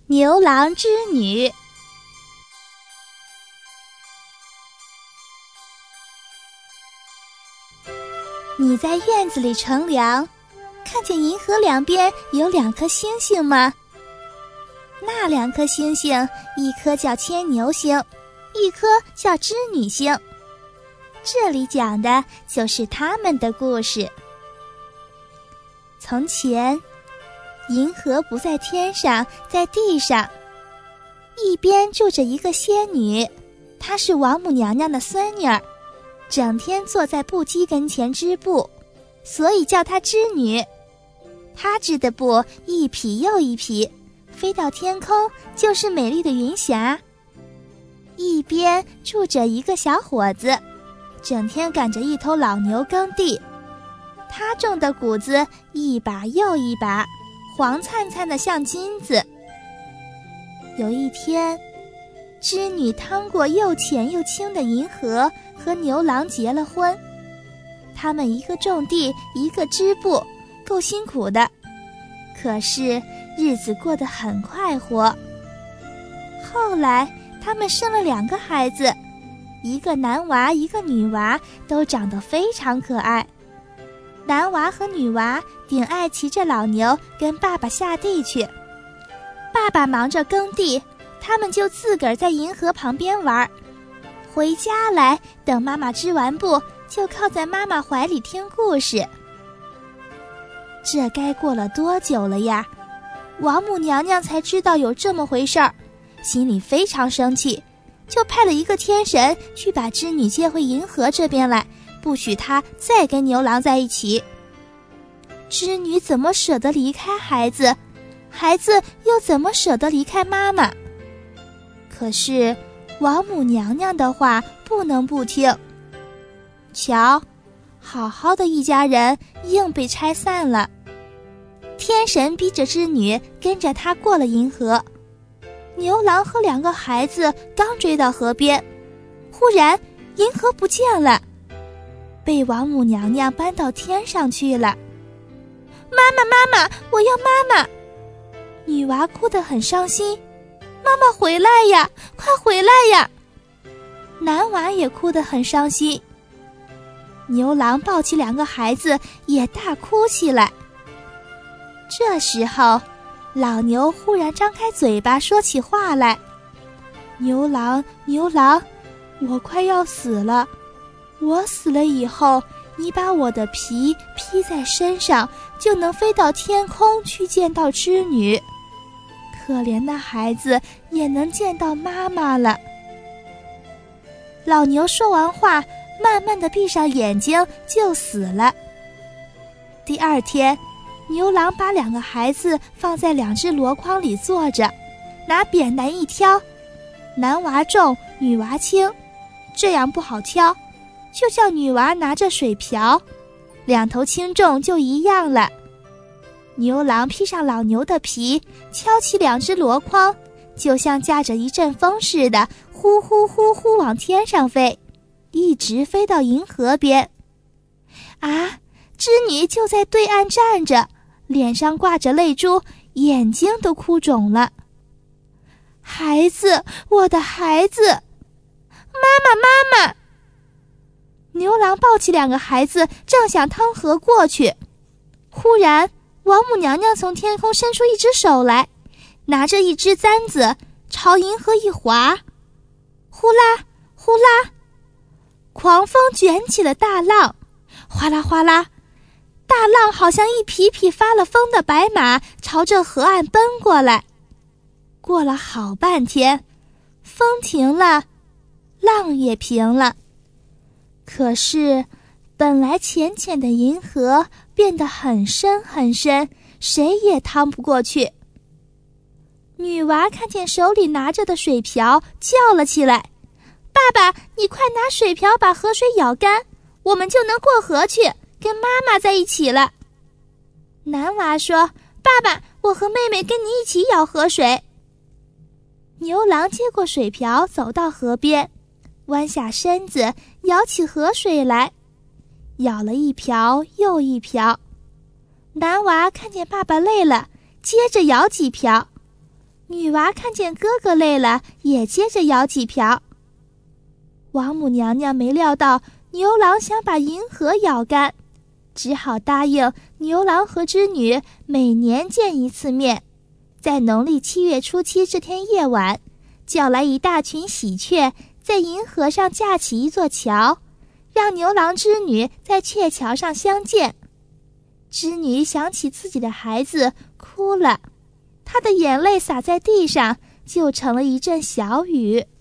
牛郎织女。你在院子里乘凉，看见银河两边有2颗星星吗？那2颗星星，一颗叫牵牛星，一颗叫织女星。这里讲的就是他们的故事。从前，银河不在天上，在地上。一边住着一个仙女，她是王母娘娘的孙女儿，整天坐在布机跟前织布，所以叫她织女。她织的布一匹又一匹，飞到天空就是美丽的云霞。一边住着一个小伙子，整天赶着一头老牛耕地，他种的谷子一把又一把，黄灿灿的像金子。有一天，织女趟过又浅又清的银河，和牛郎结了婚。他们一个种地，一个织布，够辛苦的，可是日子过得很快活。后来他们生了2个孩子，一个男娃，一个女娃，都长得非常可爱。男娃和女娃顶爱骑着老牛跟爸爸下地去，爸爸忙着耕地，他们就自个儿在银河旁边玩。回家来，等妈妈织完布，就靠在妈妈怀里听故事。这该过了多久了呀？王母娘娘才知道有这么回事儿，心里非常生气，就派了一个天神去把织女接回银河这边来，不许她再跟牛郎在一起。织女怎么舍得离开孩子，孩子又怎么舍得离开妈妈？可是王母娘娘的话不能不听。瞧，好好的一家人硬被拆散了。天神逼着织女跟着他过了银河。牛郎和2个孩子刚追到河边，忽然银河不见了，被王母娘娘搬到天上去了。妈妈，妈妈，我要妈妈！女娃哭得很伤心。妈妈回来呀，快回来呀！男娃也哭得很伤心。牛郎抱起2个孩子，也大哭起来。这时候，老牛忽然张开嘴巴说起话来：牛郎，牛郎，我快要死了，我死了以后，你把我的皮披在身上，就能飞到天空去见到织女，可怜的孩子也能见到妈妈了。老牛说完话，慢慢地闭上眼睛就死了。第2天，牛郎把2个孩子放在2只箩筐里坐着，拿扁担一挑，男娃重，女娃轻，这样不好挑，就叫女娃拿着水瓢，2头轻重就一样了。牛郎披上老牛的皮，敲起2只箩筐，就像驾着一阵风似的，呼呼呼呼往天上飞，一直飞到银河边。啊，织女就在对岸站着，脸上挂着泪珠，眼睛都哭肿了。孩子，我的孩子！妈妈，妈妈！牛郎抱起2个孩子，正想趟河过去，忽然王母娘娘从天空伸出一只手来，拿着一只簪子朝银河一划，呼啦呼啦，狂风卷起了大浪，哗啦哗啦，大浪好像一匹匹发了疯的白马，朝着河岸奔过来。过了好半天，风停了，浪也平了。可是本来浅浅的银河变得很深很深，谁也趟不过去。女娃看见手里拿着的水瓢，叫了起来：爸爸，你快拿水瓢把河水舀干，我们就能过河去，跟妈妈在一起了。男娃说：爸爸，我和妹妹跟你一起舀河水。牛郎接过水瓢，走到河边，弯下身子舀起河水来，舀了一瓢又一瓢。男娃看见爸爸累了，接着舀几瓢。 女娃看见哥哥累了，也接着舀几瓢。王母娘娘没料到牛郎想把银河舀干，只好答应牛郎和织女每年见一次面，在农历7月初7这天夜晚，叫来一大群喜鹊，在银河上架起一座桥，让牛郎织女在鹊桥上相见。织女想起自己的孩子，哭了，她的眼泪洒在地上，就成了一阵小雨。